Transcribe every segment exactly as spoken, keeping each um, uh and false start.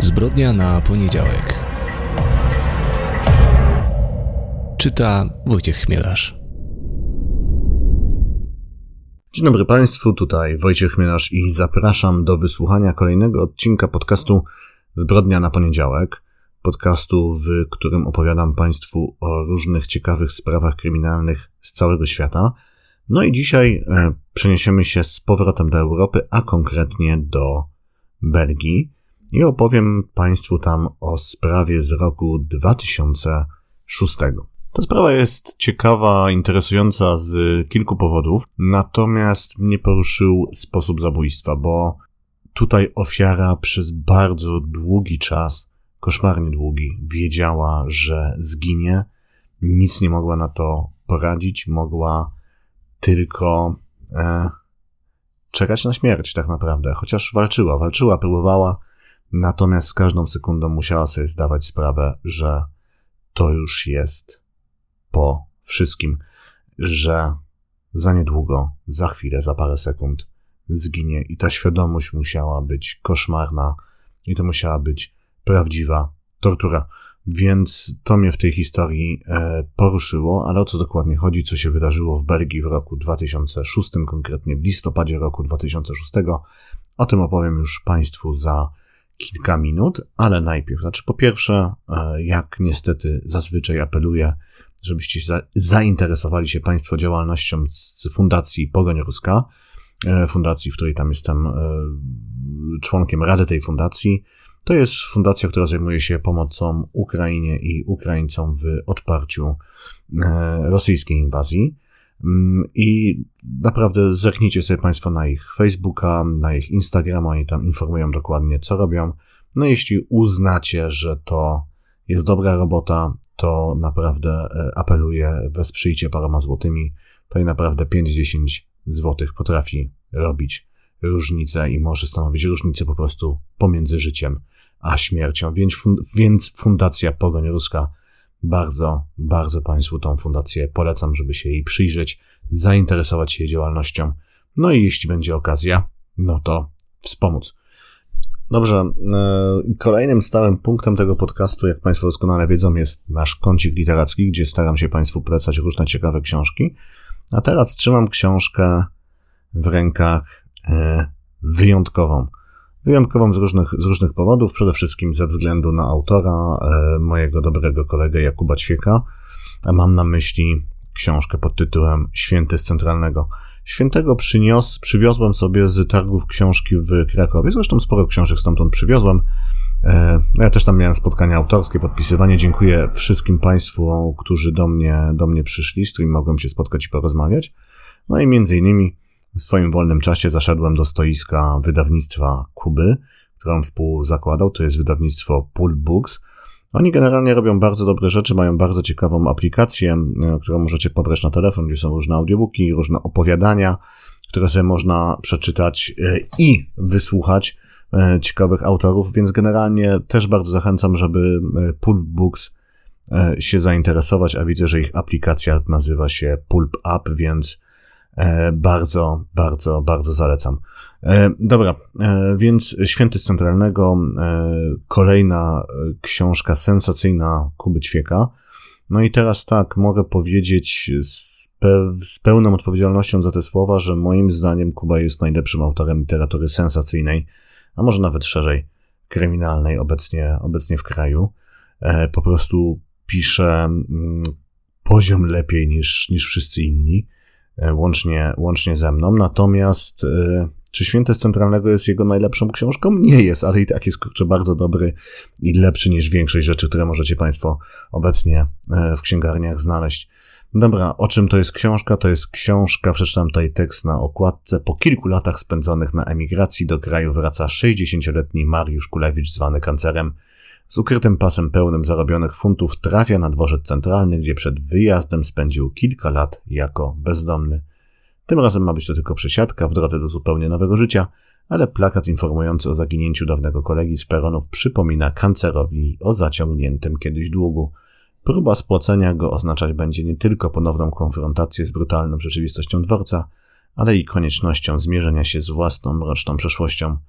Zbrodnia na poniedziałek. Czyta Wojciech Chmielarz. Dzień dobry Państwu, tutaj Wojciech Chmielarz i zapraszam do wysłuchania kolejnego odcinka podcastu Zbrodnia na poniedziałek. Podcastu, w którym opowiadam Państwu o różnych ciekawych sprawach kryminalnych z całego świata. No i dzisiaj e, przeniesiemy się z powrotem do Europy, a konkretnie do Belgii i opowiem Państwu tam o sprawie z roku dwa tysiące szóstego. Ta sprawa jest ciekawa, interesująca z kilku powodów, natomiast mnie poruszył sposób zabójstwa, bo tutaj ofiara przez bardzo długi czas, koszmarnie długi, wiedziała, że zginie, nic nie mogła na to poradzić, mogła tylko e, czekać na śmierć tak naprawdę, chociaż walczyła, walczyła, próbowała, natomiast z każdą sekundą musiała sobie zdawać sprawę, że to już jest po wszystkim, że za niedługo, za chwilę, za parę sekund zginie i ta świadomość musiała być koszmarna i to musiała być prawdziwa tortura. Więc to mnie w tej historii e, poruszyło, ale o co dokładnie chodzi, co się wydarzyło w Belgii w roku dwa tysiące szóstym, konkretnie w listopadzie roku dwa tysiące szóstego, o tym opowiem już Państwu za kilka minut, ale najpierw, znaczy po pierwsze, e, jak niestety zazwyczaj apeluję, żebyście za, zainteresowali się Państwo działalnością z Fundacji Pogoń Ruska, e, fundacji, w której tam jestem e, członkiem Rady tej fundacji. To jest fundacja, która zajmuje się pomocą Ukrainie i Ukraińcom w odparciu e, rosyjskiej inwazji. I naprawdę zerknijcie sobie Państwo na ich Facebooka, na ich Instagrama, oni tam informują dokładnie, co robią. No jeśli uznacie, że to jest dobra robota, to naprawdę apeluję, wesprzyjcie paroma złotymi. To i naprawdę pięć dziesięć złotych potrafi robić różnicę i może stanowić różnicę po prostu pomiędzy życiem a śmiercią. Więc, fund- więc Fundacja Pogoń Ruska, bardzo, bardzo Państwu tą fundację polecam, żeby się jej przyjrzeć, zainteresować się jej działalnością. No i jeśli będzie okazja, no to wspomóc. Dobrze, yy, kolejnym stałym punktem tego podcastu, jak Państwo doskonale wiedzą, jest nasz kącik literacki, gdzie staram się Państwu polecać różne ciekawe książki. A teraz trzymam książkę w rękach yy, wyjątkową. Wyjątkową z różnych, z różnych powodów, przede wszystkim ze względu na autora, e, mojego dobrego kolegę Jakuba Ćwieka. A mam na myśli książkę pod tytułem Święty z Centralnego. Świętego przynios, przywiozłem sobie z targów książki w Krakowie. Zresztą sporo książek stamtąd przywiozłem. E, ja też tam miałem spotkania autorskie, podpisywanie. Dziękuję wszystkim Państwu, którzy do mnie, do mnie przyszli, z którymi mogłem się spotkać i porozmawiać. No i między innymi w swoim wolnym czasie zaszedłem do stoiska wydawnictwa Kuby, które on współzakładał. To jest wydawnictwo Pulp Books. Oni generalnie robią bardzo dobre rzeczy, mają bardzo ciekawą aplikację, którą możecie pobrać na telefon, gdzie są różne audiobooki, różne opowiadania, które sobie można przeczytać i wysłuchać ciekawych autorów, więc generalnie też bardzo zachęcam, żeby Pulp Books się zainteresować, a widzę, że ich aplikacja nazywa się Pulp App, więc E, bardzo, bardzo, bardzo zalecam. E, dobra, e, więc Święty z Centralnego, e, kolejna książka sensacyjna Kuby Ćwieka. No i teraz tak, mogę powiedzieć z, pe- z pełną odpowiedzialnością za te słowa, że moim zdaniem Kuba jest najlepszym autorem literatury sensacyjnej, a może nawet szerzej kryminalnej obecnie, obecnie w kraju. E, po prostu pisze mm, poziom lepiej niż, niż wszyscy inni. Łącznie, łącznie ze mną. Natomiast yy, czy Święty z Centralnego jest jego najlepszą książką? Nie jest, ale i tak jest kurczę bardzo dobry i lepszy niż większość rzeczy, które możecie Państwo obecnie yy, w księgarniach znaleźć. Dobra, o czym to jest książka? To jest książka, przeczytam tutaj tekst na okładce. Po kilku latach spędzonych na emigracji do kraju wraca sześćdziesięcioletni Mariusz Kulewicz, zwany Kancerem. Z ukrytym pasem pełnym zarobionych funtów trafia na dworzec centralny, gdzie przed wyjazdem spędził kilka lat jako bezdomny. Tym razem ma być to tylko przesiadka w drodze do zupełnie nowego życia, ale plakat informujący o zaginięciu dawnego kolegi z peronów przypomina Kancerowi o zaciągniętym kiedyś długu. Próba spłacenia go oznaczać będzie nie tylko ponowną konfrontację z brutalną rzeczywistością dworca, ale i koniecznością zmierzenia się z własną mroczną przeszłością.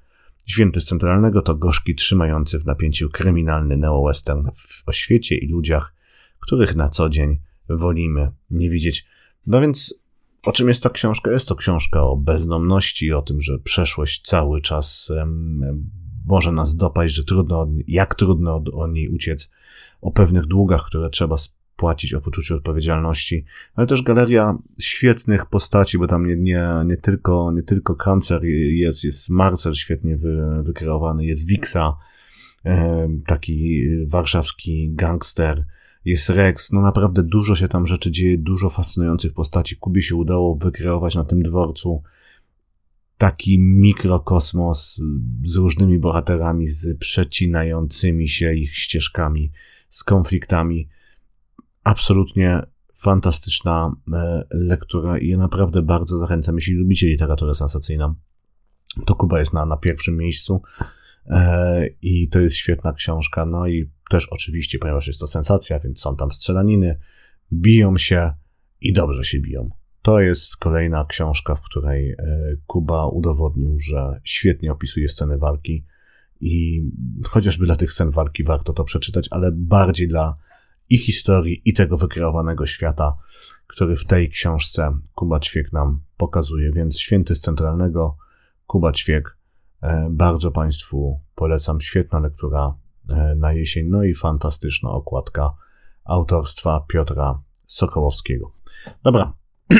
Święty z Centralnego to gorzki, trzymający w napięciu kryminalny neo-western o świecie i ludziach, których na co dzień wolimy nie widzieć. No więc o czym jest ta książka? Jest to książka o bezdomności, o tym, że przeszłość cały czas um, może nas dopaść, że trudno, jak trudno od, od niej uciec, o pewnych długach, które trzeba spłacić, o poczuciu odpowiedzialności, ale też galeria świetnych postaci, bo tam nie, nie, nie tylko nie tylko Kancer jest, jest Marcel świetnie wy, wykreowany, jest Wiksa, e, taki warszawski gangster, jest Rex, no naprawdę dużo się tam rzeczy dzieje, dużo fascynujących postaci. Kubie się udało wykreować na tym dworcu taki mikrokosmos z różnymi bohaterami, z przecinającymi się ich ścieżkami, z konfliktami. Absolutnie fantastyczna lektura i ja naprawdę bardzo zachęcam, jeśli lubicie literaturę sensacyjną, to Kuba jest na, na pierwszym miejscu e, i to jest świetna książka. No i też oczywiście, ponieważ jest to sensacja, więc są tam strzelaniny, biją się i dobrze się biją. To jest kolejna książka, w której Kuba udowodnił, że świetnie opisuje sceny walki i chociażby dla tych scen walki warto to przeczytać, ale bardziej dla i historii, i tego wykreowanego świata, który w tej książce Kuba Ćwiek nam pokazuje. Więc Święty z Centralnego, Kuba Ćwiek, bardzo Państwu polecam. Świetna lektura na jesień, no i fantastyczna okładka autorstwa Piotra Sokołowskiego. Dobra,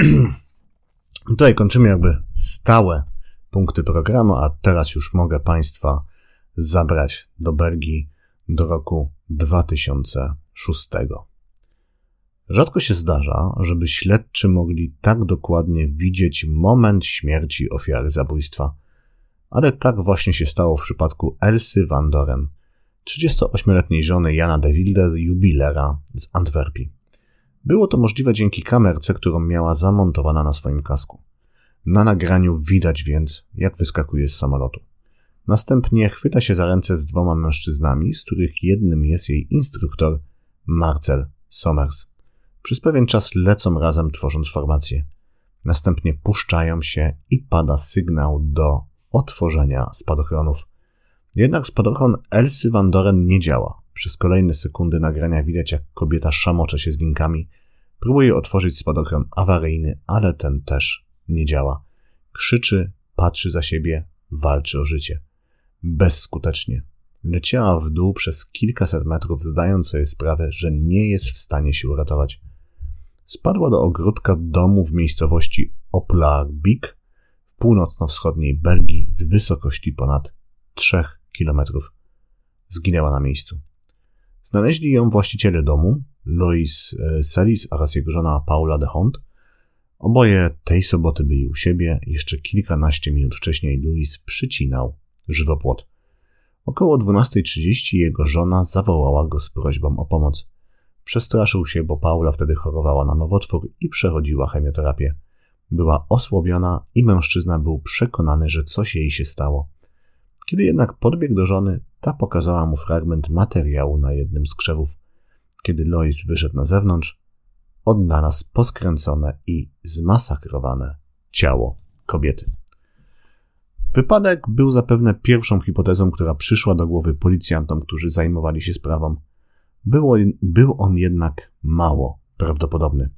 tutaj kończymy jakby stałe punkty programu, a teraz już mogę Państwa zabrać do Belgii do roku dwa tysiące szóstego. Rzadko się zdarza, żeby śledczy mogli tak dokładnie widzieć moment śmierci ofiary zabójstwa, ale tak właśnie się stało w przypadku Elsy van Doren, trzydziestoośmioletniej żony Jana de Wilde, jubilera z Antwerpii. Było to możliwe dzięki kamerce, którą miała zamontowana na swoim kasku. Na nagraniu widać więc, jak wyskakuje z samolotu. Następnie chwyta się za ręce z dwoma mężczyznami, z których jednym jest jej instruktor Marcel Somers. Przez pewien czas lecą razem, tworząc formację. Następnie puszczają się i pada sygnał do otworzenia spadochronów. Jednak spadochron Elsy van Doren nie działa. Przez kolejne sekundy nagrania widać, jak kobieta szamocze się z linkami. Próbuje otworzyć spadochron awaryjny, ale ten też nie działa. Krzyczy, patrzy za siebie, walczy o życie. Bezskutecznie. Leciała w dół przez kilkaset metrów, zdając sobie sprawę, że nie jest w stanie się uratować. Spadła do ogródka domu w miejscowości Oplarbeek w północno-wschodniej Belgii z wysokości ponad trzech kilometrów. Zginęła na miejscu. Znaleźli ją właściciele domu, Lois Selis oraz jego żona Paula de Hond. Oboje tej soboty byli u siebie. Jeszcze kilkanaście minut wcześniej Louis przycinał żywopłot. Około dwunasta trzydzieści jego żona zawołała go z prośbą o pomoc. Przestraszył się, bo Paula wtedy chorowała na nowotwór i przechodziła chemioterapię. Była osłabiona i mężczyzna był przekonany, że coś jej się stało. Kiedy jednak podbiegł do żony, ta pokazała mu fragment materiału na jednym z krzewów. Kiedy Lois wyszedł na zewnątrz, odnalazł poskręcone i zmasakrowane ciało kobiety. Wypadek był zapewne pierwszą hipotezą, która przyszła do głowy policjantom, którzy zajmowali się sprawą. Było, był on jednak mało prawdopodobny.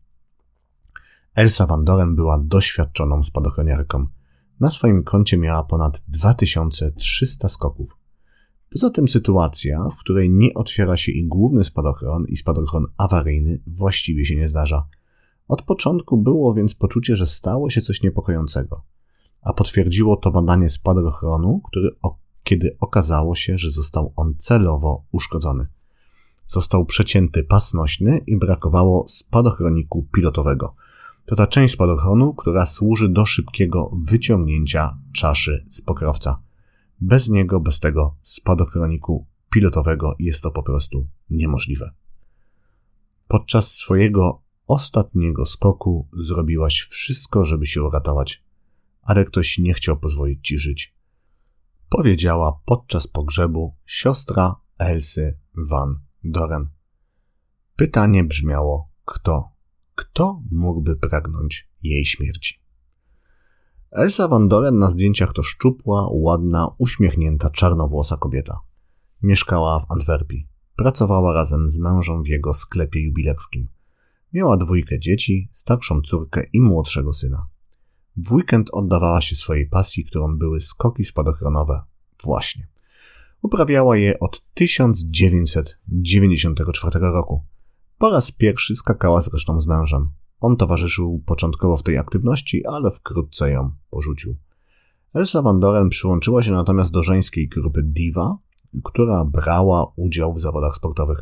Elsa van Doren była doświadczoną spadochroniarką. Na swoim koncie miała ponad dwa tysiące trzysta skoków. Poza tym sytuacja, w której nie otwiera się i główny spadochron i spadochron awaryjny, właściwie się nie zdarza. Od początku było więc poczucie, że stało się coś niepokojącego. A potwierdziło to badanie spadochronu, który, kiedy okazało się, że został on celowo uszkodzony. Został przecięty pas nośny i brakowało spadochroniku pilotowego. To ta część spadochronu, która służy do szybkiego wyciągnięcia czaszy z pokrowca. Bez niego, bez tego spadochroniku pilotowego jest to po prostu niemożliwe. Podczas swojego ostatniego skoku zrobiłaś wszystko, żeby się uratować, ale ktoś nie chciał pozwolić ci żyć. Powiedziała podczas pogrzebu siostra Elsy van Doren. Pytanie brzmiało, kto? Kto mógłby pragnąć jej śmierci? Elsa Van Doren na zdjęciach to szczupła, ładna, uśmiechnięta, czarnowłosa kobieta. Mieszkała w Antwerpii. Pracowała razem z mężem w jego sklepie jubilerskim. Miała dwójkę dzieci, starszą córkę i młodszego syna. W weekend oddawała się swojej pasji, którą były skoki spadochronowe. Właśnie. Uprawiała je od tysiąc dziewięćset dziewięćdziesiątego czwartego roku. Po raz pierwszy skakała zresztą z mężem. On towarzyszył początkowo w tej aktywności, ale wkrótce ją porzucił. Elsa Van Doren przyłączyła się natomiast do żeńskiej grupy Diva, która brała udział w zawodach sportowych.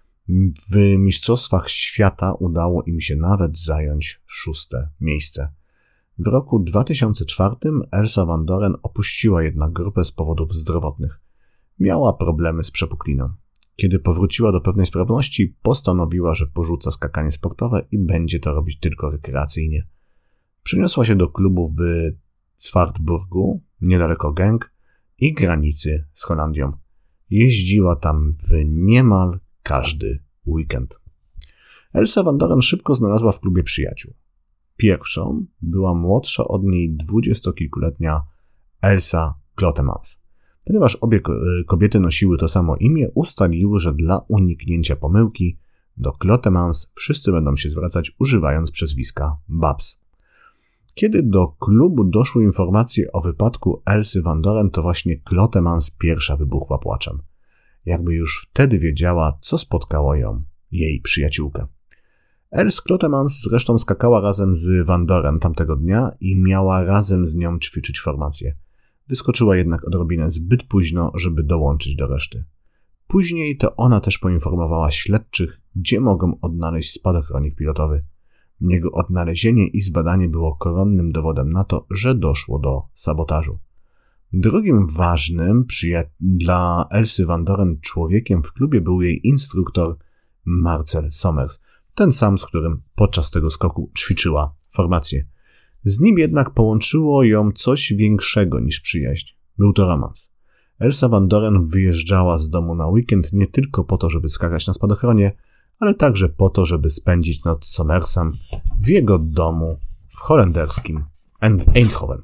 W mistrzostwach świata udało im się nawet zająć szóste miejsce. W roku dwa tysiące czwartym Elsa Van Doren opuściła jednak grupę z powodów zdrowotnych. Miała problemy z przepukliną. Kiedy powróciła do pewnej sprawności, postanowiła, że porzuca skakanie sportowe i będzie to robić tylko rekreacyjnie. Przeniosła się do klubu w Zwartburgu, niedaleko Genk i granicy z Holandią. Jeździła tam w niemal każdy weekend. Elsa Van Doren szybko znalazła w klubie przyjaciół. Pierwszą była młodsza od niej dwudziestokilkuletnia Elsa Klotemans. Ponieważ obie kobiety nosiły to samo imię, ustaliły, że dla uniknięcia pomyłki do Klotemans wszyscy będą się zwracać używając przezwiska Babs. Kiedy do klubu doszły informacje o wypadku Elsy Van Doren, to właśnie Klotemans pierwsza wybuchła płaczem. Jakby już wtedy wiedziała, co spotkało ją, jej przyjaciółkę. Els Klotemans zresztą skakała razem z Van Doren tamtego dnia i miała razem z nią ćwiczyć formację. Wyskoczyła jednak odrobinę zbyt późno, żeby dołączyć do reszty. Później to ona też poinformowała śledczych, gdzie mogą odnaleźć spadochronik pilotowy. Jego odnalezienie i zbadanie było koronnym dowodem na to, że doszło do sabotażu. Drugim ważnym przyja- dla Elsy Van Doren człowiekiem w klubie był jej instruktor Marcel Somers, ten sam, z którym podczas tego skoku ćwiczyła formację. Z nim jednak połączyło ją coś większego niż przyjaźń. Był to romans. Elsa Van Doren wyjeżdżała z domu na weekend nie tylko po to, żeby skakać na spadochronie, ale także po to, żeby spędzić noc z Somersem w jego domu w holenderskim Eindhoven.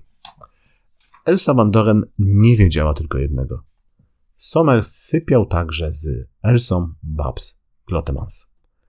Elsa Van Doren nie wiedziała tylko jednego. Somers sypiał także z Elsą Babs Klotemans.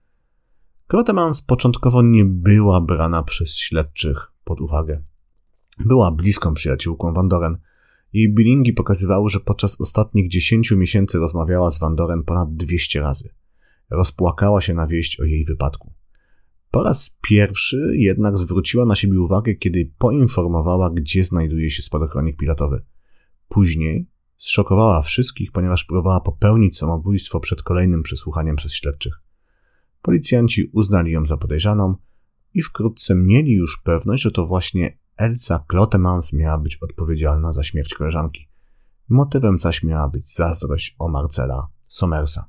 Klotemans początkowo nie była brana przez śledczych pod uwagę. Była bliską przyjaciółką Van Doren. Jej bilingi pokazywały, że podczas ostatnich dziesięciu miesięcy rozmawiała z Van Doren ponad dwieście razy. Rozpłakała się na wieść o jej wypadku. Po raz pierwszy jednak zwróciła na siebie uwagę, kiedy poinformowała, gdzie znajduje się spadochronik pilotowy. Później zszokowała wszystkich, ponieważ próbowała popełnić samobójstwo przed kolejnym przesłuchaniem przez śledczych. Policjanci uznali ją za podejrzaną i wkrótce mieli już pewność, że to właśnie Elsa Klotemans miała być odpowiedzialna za śmierć koleżanki. Motywem zaś miała być zazdrość o Marcela Somersa.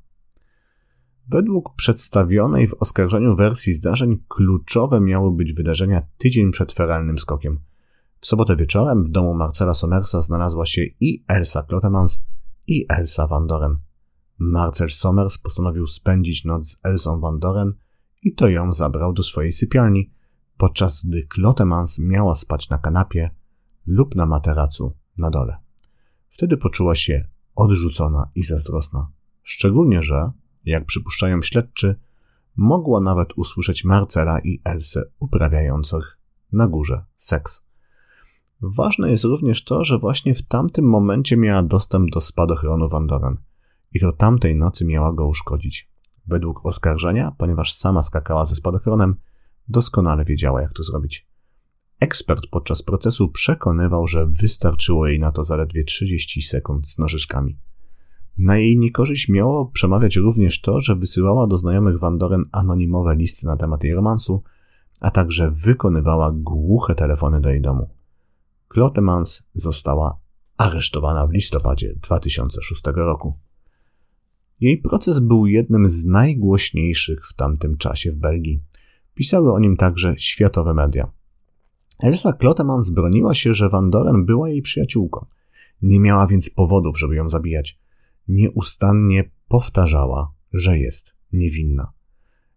Według przedstawionej w oskarżeniu wersji zdarzeń kluczowe miały być wydarzenia tydzień przed feralnym skokiem. W sobotę wieczorem w domu Marcela Somersa znalazła się i Elsa Klotemans, i Elsa Van Doren. Marcel Somers postanowił spędzić noc z Elsą Van Doren i to ją zabrał do swojej sypialni, podczas gdy Klotemans miała spać na kanapie lub na materacu na dole. Wtedy poczuła się odrzucona i zazdrosna. Szczególnie, że, jak przypuszczają śledczy, mogła nawet usłyszeć Marcela i Elsę uprawiających na górze seks. Ważne jest również to, że właśnie w tamtym momencie miała dostęp do spadochronu Van Doren i to tamtej nocy miała go uszkodzić. Według oskarżenia, ponieważ sama skakała ze spadochronem, doskonale wiedziała, jak to zrobić. Ekspert podczas procesu przekonywał, że wystarczyło jej na to zaledwie trzydzieści sekund z nożyczkami. Na jej niekorzyść miało przemawiać również to, że wysyłała do znajomych Van Doren anonimowe listy na temat jej romansu, a także wykonywała głuche telefony do jej domu. Klotemans została aresztowana w listopadzie dwa tysiące szóstego roku. Jej proces był jednym z najgłośniejszych w tamtym czasie w Belgii. Pisały o nim także światowe media. Elsa Klotemans broniła się, że Van Doren była jej przyjaciółką. Nie miała więc powodów, żeby ją zabijać. Nieustannie powtarzała, że jest niewinna.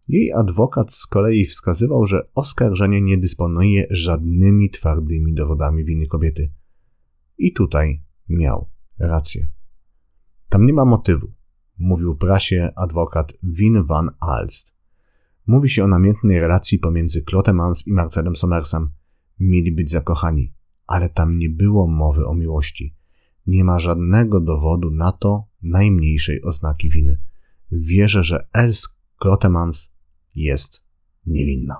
Jej adwokat z kolei wskazywał, że oskarżenie nie dysponuje żadnymi twardymi dowodami winy kobiety. I tutaj miał rację. Tam nie ma motywu, mówił prasie adwokat Win van Aalst. Mówi się o namiętnej relacji pomiędzy Clotemans i Marcelem Somersem. Mieli być zakochani, ale tam nie było mowy o miłości. Nie ma żadnego dowodu na to, najmniejszej oznaki winy. Wierzę, że Els Clotemans jest niewinna.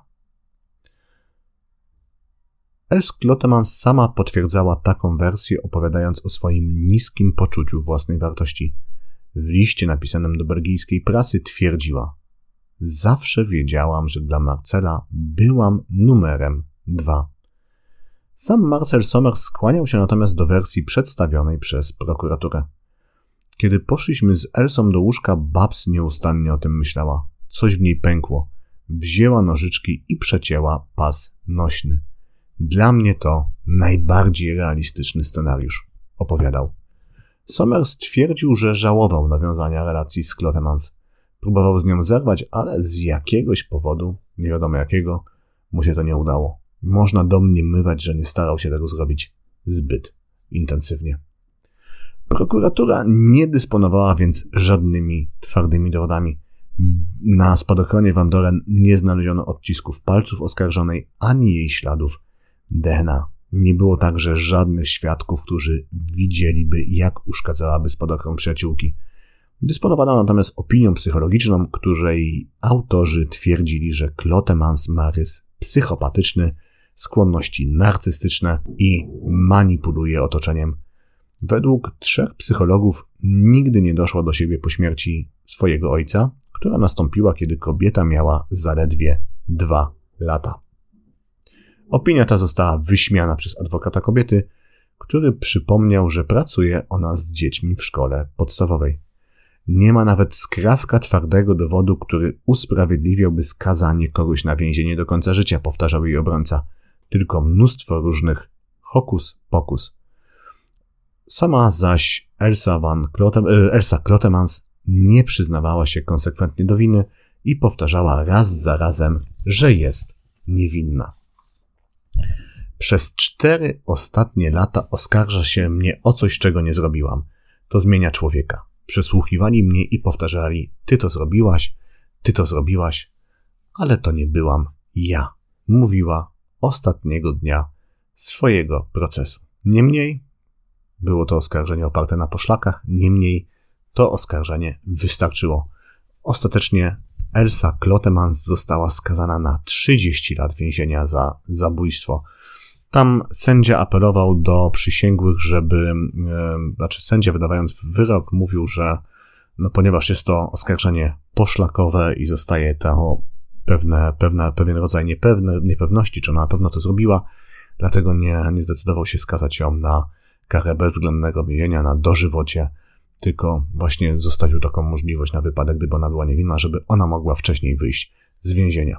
Els Clotemans sama potwierdzała taką wersję, opowiadając o swoim niskim poczuciu własnej wartości. W liście napisanym do belgijskiej prasy twierdziła: zawsze wiedziałam, że dla Marcela byłam numerem dwa. Sam Marcel Somers skłaniał się natomiast do wersji przedstawionej przez prokuraturę. Kiedy poszliśmy z Elsą do łóżka, Babs nieustannie o tym myślała. Coś w niej pękło. Wzięła nożyczki i przecięła pas nośny. Dla mnie to najbardziej realistyczny scenariusz, opowiadał. Somers twierdził, że żałował nawiązania relacji z Clotemans. Próbował z nią zerwać, ale z jakiegoś powodu, nie wiadomo jakiego, mu się to nie udało. Można domniemywać, że nie starał się tego zrobić zbyt intensywnie. Prokuratura nie dysponowała więc żadnymi twardymi dowodami. Na spadochronie Van Doren nie znaleziono odcisków palców oskarżonej ani jej śladów D N A. Nie było także żadnych świadków, którzy widzieliby, jak uszkadzałaby spadochron przyjaciółki. Dysponowano natomiast opinią psychologiczną, której autorzy twierdzili, że Clotemans ma rys psychopatyczny, skłonności narcystyczne i manipuluje otoczeniem. Według trzech psychologów nigdy nie doszła do siebie po śmierci swojego ojca, która nastąpiła, kiedy kobieta miała zaledwie dwa lata. Opinia ta została wyśmiana przez adwokata kobiety, który przypomniał, że pracuje ona z dziećmi w szkole podstawowej. Nie ma nawet skrawka twardego dowodu, który usprawiedliwiałby skazanie kogoś na więzienie do końca życia, powtarzał jej obrońca. Tylko mnóstwo różnych hokus pokus. Sama zaś Elsa, van Clotem, Elsa Clotemans nie przyznawała się konsekwentnie do winy i powtarzała raz za razem, że jest niewinna. Przez cztery ostatnie lata oskarża się mnie o coś, czego nie zrobiłam. To zmienia człowieka. Przesłuchiwali mnie i powtarzali: ty to zrobiłaś, ty to zrobiłaś, ale to nie byłam ja, mówiła ostatniego dnia swojego procesu. Niemniej, było to oskarżenie oparte na poszlakach, niemniej to oskarżenie wystarczyło. Ostatecznie Elsa Clotemans została skazana na trzydzieści lat więzienia za zabójstwo. Tam sędzia apelował do przysięgłych, żeby, e, znaczy sędzia wydawając wyrok mówił, że no ponieważ jest to oskarżenie poszlakowe i zostaje to pewne, pewne, pewien rodzaj niepewne, niepewności, czy ona na pewno to zrobiła, dlatego nie, nie zdecydował się skazać ją na karę bezwzględnego więzienia, na dożywocie, tylko właśnie zostawił taką możliwość na wypadek, gdyby ona była niewinna, żeby ona mogła wcześniej wyjść z więzienia.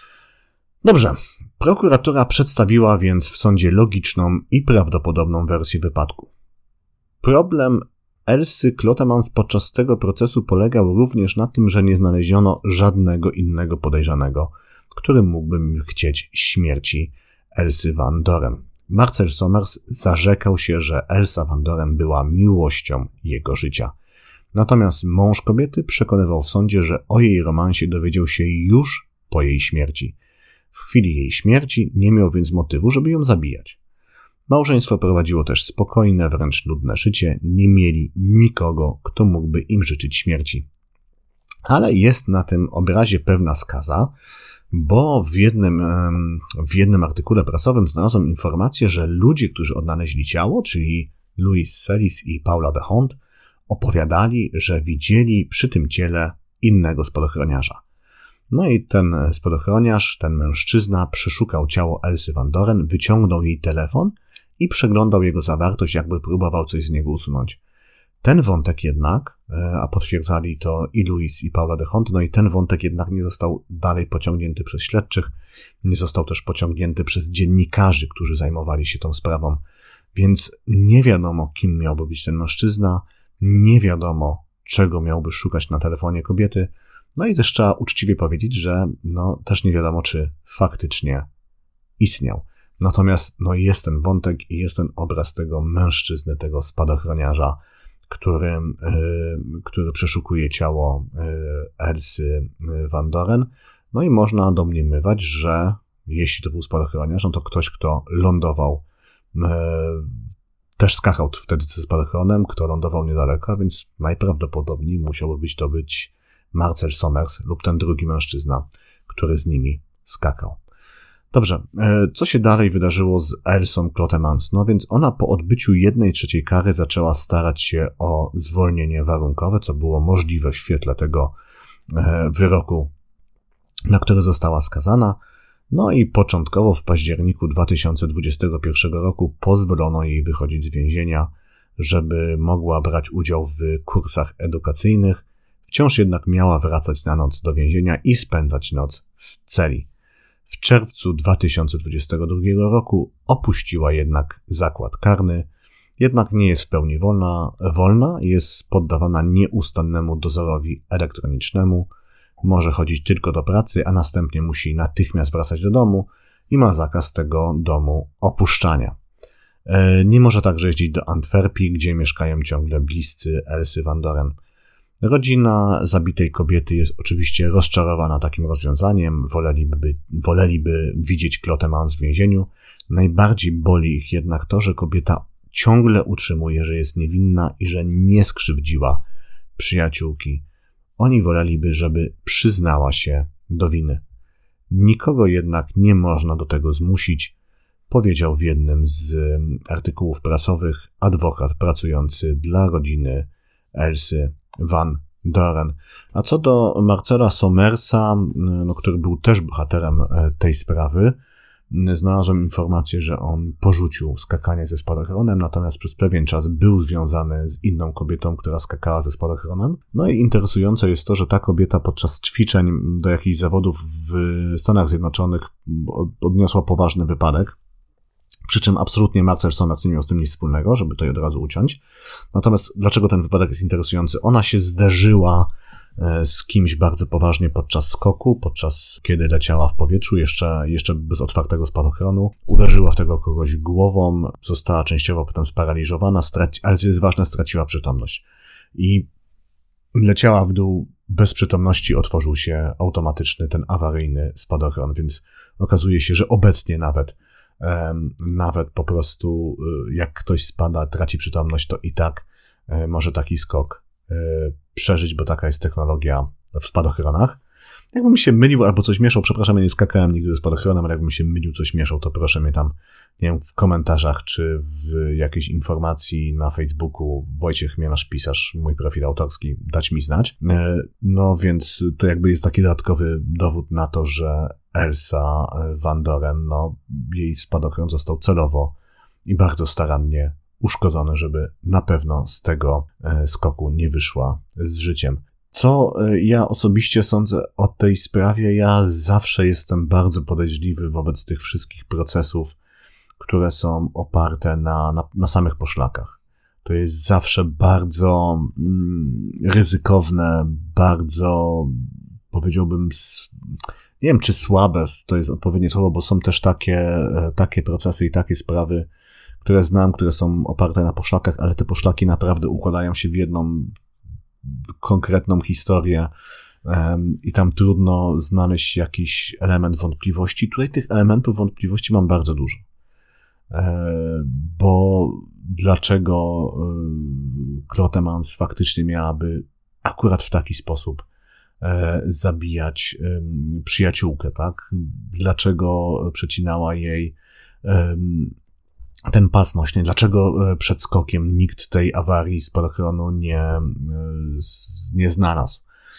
Dobrze, prokuratura przedstawiła więc w sądzie logiczną i prawdopodobną wersję wypadku. Problem Elsy Clotemans podczas tego procesu polegał również na tym, że nie znaleziono żadnego innego podejrzanego, który mógłby chcieć śmierci Elsy Van Doren. Marcel Somers zarzekał się, że Elsa Van Doren była miłością jego życia. Natomiast mąż kobiety przekonywał w sądzie, że o jej romansie dowiedział się już po jej śmierci. W chwili jej śmierci nie miał więc motywu, żeby ją zabijać. Małżeństwo prowadziło też spokojne, wręcz nudne życie, nie mieli nikogo, kto mógłby im życzyć śmierci. Ale jest na tym obrazie pewna skaza, bo w jednym, w jednym artykule prasowym znalazłem informację, że ludzie, którzy odnaleźli ciało, czyli Louis Sellis i Paula de Hond, opowiadali, że widzieli przy tym ciele innego spadochroniarza. No i ten spadochroniarz, ten mężczyzna przeszukał ciało Elsy Van Doren, wyciągnął jej telefon i przeglądał jego zawartość, jakby próbował coś z niego usunąć. Ten wątek jednak, a potwierdzali to i Louis i Paula de Hond, no i ten wątek jednak nie został dalej pociągnięty przez śledczych, nie został też pociągnięty przez dziennikarzy, którzy zajmowali się tą sprawą. Więc nie wiadomo, kim miałby być ten mężczyzna, nie wiadomo, czego miałby szukać na telefonie kobiety. No i też trzeba uczciwie powiedzieć, że no też nie wiadomo, czy faktycznie istniał. Natomiast no jest ten wątek i jest ten obraz tego mężczyzny, tego spadochroniarza, którym, yy, który przeszukuje ciało yy, Elsy yy, Van Doren. No i można domniemywać, że jeśli to był spadochroniarz, no to ktoś, kto lądował, yy, też skakał wtedy ze spadochronem, kto lądował niedaleko, więc najprawdopodobniej musiałby być to być Marcel Somers lub ten drugi mężczyzna, który z nimi skakał. Dobrze, co się dalej wydarzyło z Elsą Clotemans? No więc ona po odbyciu jednej trzeciej kary zaczęła starać się o zwolnienie warunkowe, co było możliwe w świetle tego wyroku, na który została skazana. No i początkowo w październiku dwa tysiące dwudziestego pierwszego roku pozwolono jej wychodzić z więzienia, żeby mogła brać udział w kursach edukacyjnych. Wciąż jednak miała wracać na noc do więzienia i spędzać noc w celi. W czerwcu dwa tysiące dwudziestego drugiego roku opuściła jednak zakład karny, jednak nie jest w pełni wolna, wolna jest poddawana nieustannemu dozorowi elektronicznemu, może chodzić tylko do pracy, a następnie musi natychmiast wracać do domu i ma zakaz tego domu opuszczania. Nie może także jeździć do Antwerpii, gdzie mieszkają ciągle bliscy Elsy Van Doren. Rodzina zabitej kobiety jest oczywiście rozczarowana takim rozwiązaniem, woleliby, woleliby widzieć Clotemans w więzieniu. Najbardziej boli ich jednak to, że kobieta ciągle utrzymuje, że jest niewinna i że nie skrzywdziła przyjaciółki. Oni woleliby, żeby przyznała się do winy. Nikogo jednak nie można do tego zmusić, powiedział w jednym z artykułów prasowych adwokat pracujący dla rodziny Elsy Van Doren. A co do Marcela Somersa, no, który był też bohaterem tej sprawy, znalazłem informację, że on porzucił skakanie ze spadochronem, natomiast przez pewien czas był związany z inną kobietą, która skakała ze spadochronem. No i interesujące jest to, że ta kobieta podczas ćwiczeń do jakichś zawodów w Stanach Zjednoczonych odniosła poważny wypadek. Przy czym absolutnie Marcel Somers nie miał z tym nic wspólnego, żeby to od razu uciąć. Natomiast dlaczego ten wypadek jest interesujący? Ona się zderzyła z kimś bardzo poważnie podczas skoku, podczas kiedy leciała w powietrzu, jeszcze, jeszcze bez otwartego spadochronu. Uderzyła w tego kogoś głową, została częściowo potem sparaliżowana, straci, ale co jest ważne, straciła przytomność. I leciała w dół bez przytomności, otworzył się automatyczny ten awaryjny spadochron, więc okazuje się, że obecnie nawet Nawet po prostu jak ktoś spada, traci przytomność, to i tak może taki skok przeżyć, bo taka jest technologia w spadochronach. Jakbym się mylił albo coś mieszał, przepraszam, ja nie skakałem nigdy ze spadochronem, ale jakbym się mylił, coś mieszał, to proszę mnie tam, nie wiem, w komentarzach czy w jakiejś informacji na Facebooku Wojciech Chmielarz, pisarz, mój profil autorski, dać mi znać. No więc to jakby jest taki dodatkowy dowód na to, że Elsa Van Doren, no jej spadochron został celowo i bardzo starannie uszkodzony, żeby na pewno z tego skoku nie wyszła z życiem. Co ja osobiście sądzę o tej sprawie? Ja zawsze jestem bardzo podejrzliwy wobec tych wszystkich procesów, które są oparte na, na, na samych poszlakach. To jest zawsze bardzo mm, ryzykowne, bardzo, powiedziałbym, nie wiem, czy słabe to jest odpowiednie słowo, bo są też takie, takie procesy i takie sprawy, które znam, które są oparte na poszlakach, ale te poszlaki naprawdę układają się w jedną konkretną historię um, i tam trudno znaleźć jakiś element wątpliwości. Tutaj tych elementów wątpliwości mam bardzo dużo. E, bo dlaczego e, Clotemans faktycznie miałaby akurat w taki sposób e, zabijać e, przyjaciółkę, tak? Dlaczego przecinała jej e, ten pas nośny, dlaczego przed skokiem nikt tej awarii spadochronu nie, nie znalazł.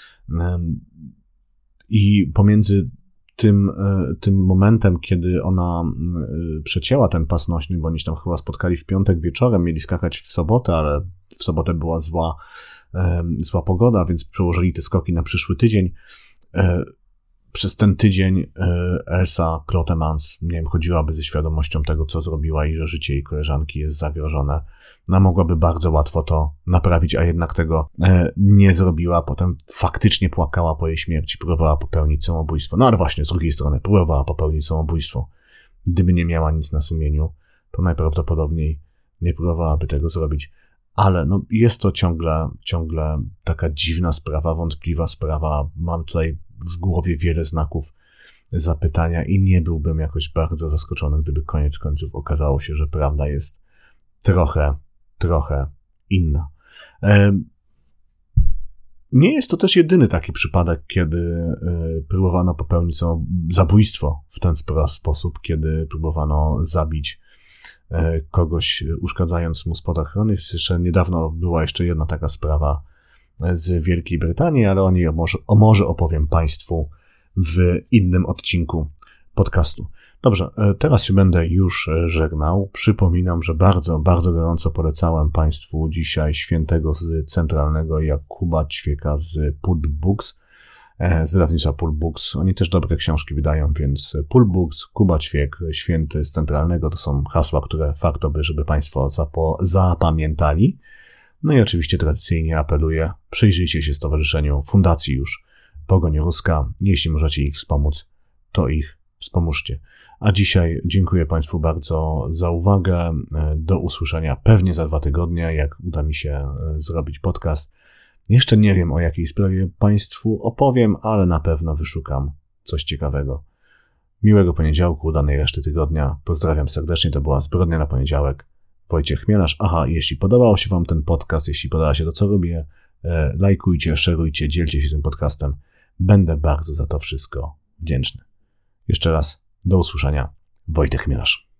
I pomiędzy tym, tym momentem, kiedy ona przecięła ten pas nośny, bo oni się tam chyba spotkali w piątek wieczorem, mieli skakać w sobotę, ale w sobotę była zła, zła pogoda, więc przełożyli te skoki na przyszły tydzień. przez ten tydzień Elsa Klotemans, nie wiem, chodziłaby ze świadomością tego, co zrobiła i że życie jej koleżanki jest zagrożone. Ona mogłaby bardzo łatwo to naprawić, a jednak tego nie zrobiła. Potem faktycznie płakała po jej śmierci, próbowała popełnić samobójstwo. No ale właśnie, z drugiej strony, próbowała popełnić samobójstwo. Gdyby nie miała nic na sumieniu, to najprawdopodobniej nie próbowałaby tego zrobić. Ale no, jest to ciągle, ciągle taka dziwna sprawa, wątpliwa sprawa. Mam tutaj w głowie wiele znaków zapytania i nie byłbym jakoś bardzo zaskoczony, gdyby koniec końców okazało się, że prawda jest trochę, trochę inna. Nie jest to też jedyny taki przypadek, kiedy próbowano popełnić zabójstwo w ten sposób, kiedy próbowano zabić kogoś, uszkadzając mu spadochrony. Jeszcze niedawno była jeszcze jedna taka sprawa z Wielkiej Brytanii, ale o niej może, o może opowiem Państwu w innym odcinku podcastu. Dobrze, teraz się będę już żegnał. Przypominam, że bardzo, bardzo gorąco polecałem Państwu dzisiaj świętego z Centralnego Jakuba Ćwieka z Pulp Books, z wydawnictwa Pulp Books. Oni też dobre książki wydają, więc Pulp Books, Kuba Ćwiek, święty z Centralnego to są hasła, które warto by, żeby Państwo zapo- zapamiętali. No i oczywiście tradycyjnie apeluję, przyjrzyjcie się Stowarzyszeniu Fundacji już Pogoń Ruska. Jeśli możecie ich wspomóc, to ich wspomóżcie. A dzisiaj dziękuję Państwu bardzo za uwagę. Do usłyszenia pewnie za dwa tygodnie, jak uda mi się zrobić podcast. Jeszcze nie wiem, o jakiej sprawie Państwu opowiem, ale na pewno wyszukam coś ciekawego. Miłego poniedziałku, udanej reszty tygodnia. Pozdrawiam serdecznie, to była Zbrodnia na poniedziałek. Wojciech Chmielarz. Aha, jeśli podobał się Wam ten podcast, jeśli podoba się to, co robię, lajkujcie, szerujcie, dzielcie się tym podcastem. Będę bardzo za to wszystko wdzięczny. Jeszcze raz, do usłyszenia. Wojtek Chmielarz.